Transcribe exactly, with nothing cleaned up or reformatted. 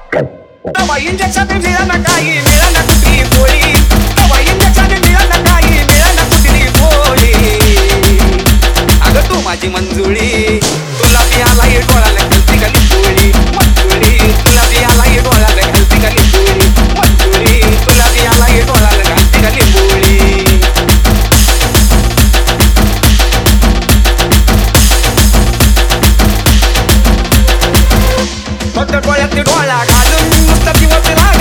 तवा इंजेक्शन मिळाला काही मिळाला कुठली गोळी तवा इंजेक्शन मिळाला काही मिळाला कुठली गोळी अगं तू माझी मंजुळी तुला बी आलाय डोळ्याला घालती गली गोळी मंजुळी तुला बी आलाय डोळ्याला घालती गली गोळी मंजुळी तुला बी आलाय डोळ्याला घालती गली गोळी फक्त डोळ्यात डोळा घालून नुसता दिवस